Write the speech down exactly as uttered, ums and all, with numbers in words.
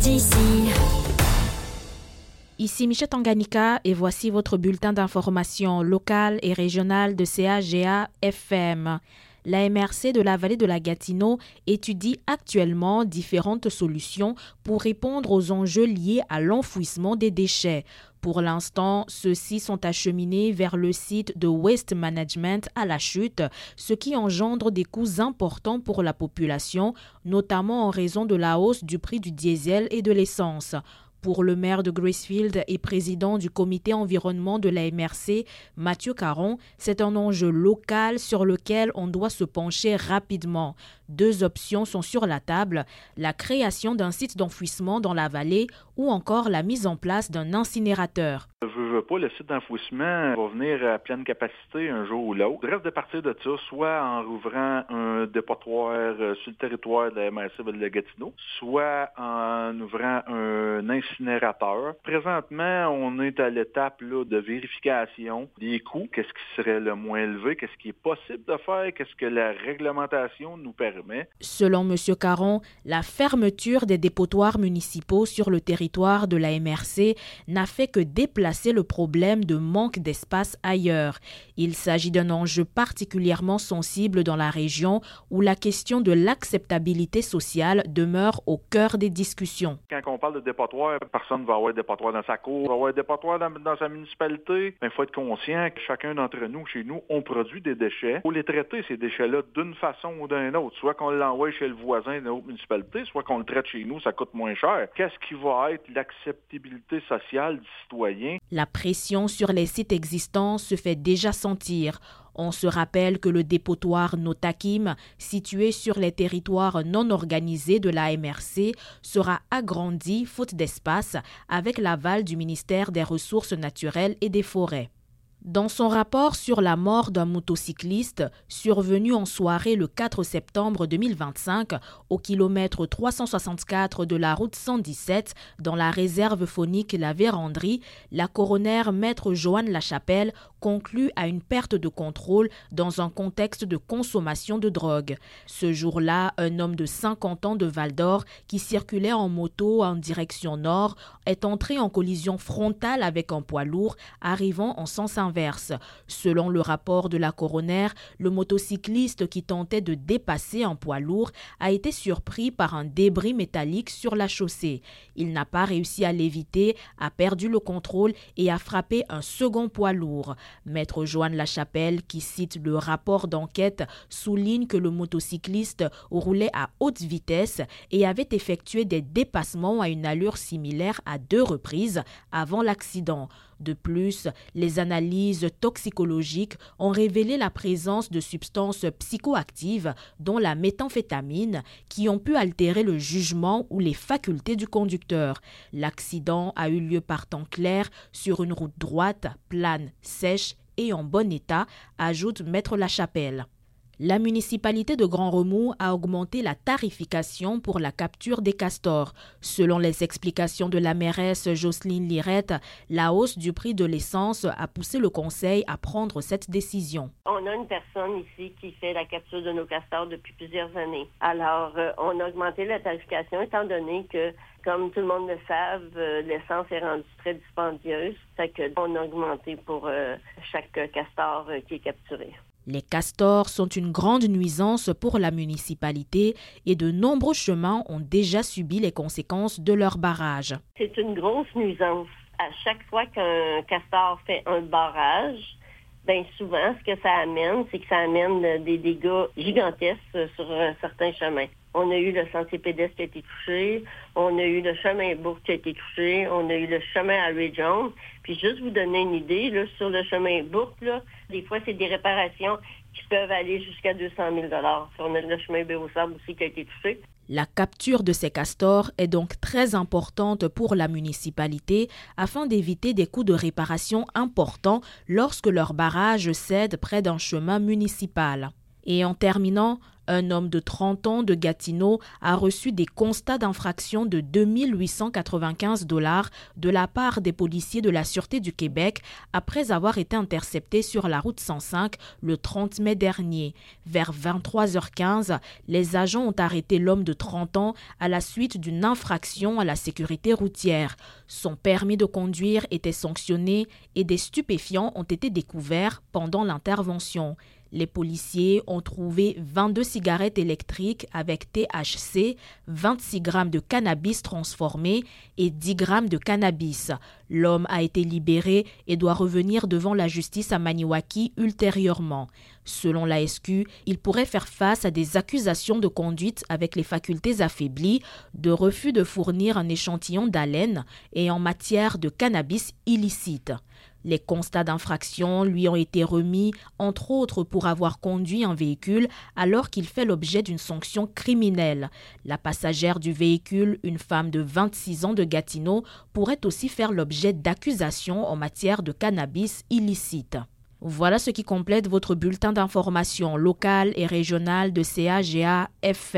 d'ici. Ici Michel Tanganyika et voici votre bulletin d'information locale et régionale de C A G A F M. La M R C de la vallée de la Gatineau étudie actuellement différentes solutions pour répondre aux enjeux liés à l'enfouissement des déchets. Pour l'instant, ceux-ci sont acheminés vers le site de Waste Management à La Chute, ce qui engendre des coûts importants pour la population, notamment en raison de la hausse du prix du diesel et de l'essence. Pour le maire de Gracefield et président du comité environnement de la M R C, Mathieu Caron, c'est un enjeu local sur lequel on doit se pencher rapidement. Deux options sont sur la table, la création d'un site d'enfouissement dans la vallée ou encore la mise en place d'un incinérateur. Je veux pas, le site d'enfouissement va venir à pleine capacité un jour ou l'autre. Bref, de partir de ça, soit en rouvrant un dépotoir sur le territoire de la M R C de Gatineau, soit en ouvrant un incinérateur. Présentement, on est à l'étape là, de vérification des coûts. Qu'est-ce qui serait le moins élevé? Qu'est-ce qui est possible de faire? Qu'est-ce que la réglementation nous permet? Selon M. Caron, la fermeture des dépotoirs municipaux sur le territoire de la M R C n'a fait que déplacer le problème de manque d'espace ailleurs. Il s'agit d'un enjeu particulièrement sensible dans la région où la question de l'acceptabilité sociale demeure au cœur des discussions. Quand on parle de dépotoir, personne ne va avoir un dépotoir dans sa cour, va avoir un dépotoir dans, dans sa municipalité. Il faut être conscient que chacun d'entre nous, chez nous, on produit des déchets. Il faut les traiter, ces déchets-là, d'une façon ou d'une autre. Soit qu'on l'envoie chez le voisin d'une autre municipalité, soit qu'on le traite chez nous, ça coûte moins cher. Qu'est-ce qui va être l'acceptabilité sociale du citoyen? La pression sur les sites existants se fait déjà sentir. On se rappelle que le dépotoir Notakim, situé sur les territoires non organisés de la M R C, sera agrandi faute d'espace avec l'aval du ministère des Ressources naturelles et des Forêts. Dans son rapport sur la mort d'un motocycliste survenu en soirée le quatre septembre deux mille vingt-cinq au kilomètre trois cent soixante-quatre de la route cent dix-sept dans la réserve faunique La Vérandrie, la coroner maître Joanne Lachapelle conclut à une perte de contrôle dans un contexte de consommation de drogue. Ce jour-là, un homme de cinquante ans de Val-d'Or qui circulait en moto en direction nord est entré en collision frontale avec un poids lourd arrivant en sens inverse. Selon le rapport de la coroner, le motocycliste qui tentait de dépasser un poids lourd a été surpris par un débris métallique sur la chaussée. Il n'a pas réussi à l'éviter, a perdu le contrôle et a frappé un second poids lourd. Maître Joanne Lachapelle, qui cite le rapport d'enquête, souligne que le motocycliste roulait à haute vitesse et avait effectué des dépassements à une allure similaire à deux reprises avant l'accident. De plus, les analyses toxicologiques ont révélé la présence de substances psychoactives, dont la méthamphétamine, qui ont pu altérer le jugement ou les facultés du conducteur. L'accident a eu lieu par temps clair sur une route droite, plane, sèche et en bon état, ajoute Maître Lachapelle. La municipalité de Grand Remous a augmenté la tarification pour la capture des castors. Selon les explications de la mairesse Jocelyne Lirette, la hausse du prix de l'essence a poussé le conseil à prendre cette décision. On a une personne ici qui fait la capture de nos castors depuis plusieurs années. Alors, euh, on a augmenté la tarification étant donné que, comme tout le monde le savent, euh, l'essence est rendue très dispendieuse. Fait que on a augmenté pour euh, chaque castor euh, qui est capturé. Les castors sont une grande nuisance pour la municipalité et de nombreux chemins ont déjà subi les conséquences de leur barrage. C'est une grosse nuisance. À chaque fois qu'un castor fait un barrage, bien souvent, ce que ça amène, c'est que ça amène des dégâts gigantesques sur un certain chemin. On a eu le sentier pédestre qui a été touché, on a eu le chemin boucle qui a été touché, on a eu le chemin à Ray Jones. Puis juste vous donner une idée, là, sur le chemin boucle, là, des fois, c'est des réparations qui peuvent aller jusqu'à deux cent mille dollars. On a le chemin Béau-Sable aussi qui a été touché. La capture de ces castors est donc très importante pour la municipalité afin d'éviter des coûts de réparation importants lorsque leur barrage cède près d'un chemin municipal. Et en terminant, Un homme de trente ans de Gatineau a reçu des constats d'infraction de deux mille huit cent quatre-vingt-quinze dollars de la part des policiers de la Sûreté du Québec après avoir été intercepté sur la route cent cinq le trente mai dernier. Vers vingt-trois heures quinze, les agents ont arrêté l'homme de trente ans à la suite d'une infraction à la sécurité routière. Son permis de conduire était sanctionné et des stupéfiants ont été découverts pendant l'intervention. Les policiers ont trouvé vingt-deux cigarettes électriques avec T H C, vingt-six grammes de cannabis transformé et dix grammes de cannabis. L'homme a été libéré et doit revenir devant la justice à Maniwaki ultérieurement. Selon la S Q, il pourrait faire face à des accusations de conduite avec les facultés affaiblies, de refus de fournir un échantillon d'haleine et en matière de cannabis illicite. Les constats d'infraction lui ont été remis, entre autres pour avoir conduit un véhicule alors qu'il fait l'objet d'une sanction criminelle. La passagère du véhicule, une femme de vingt-six ans de Gatineau, pourrait aussi faire l'objet d'accusations en matière de cannabis illicite. Voilà ce qui complète votre bulletin d'information locale et régionale de C A G A F M.